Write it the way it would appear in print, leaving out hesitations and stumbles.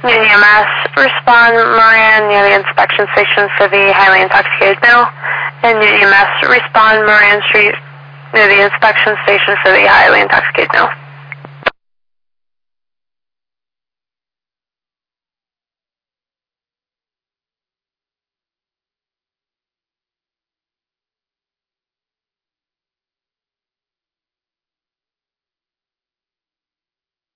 Newton EMS, respond Moran near the inspection station for the highly intoxicated male. And Newton EMS, respond Moran Street near the inspection station for the highly intoxicated male.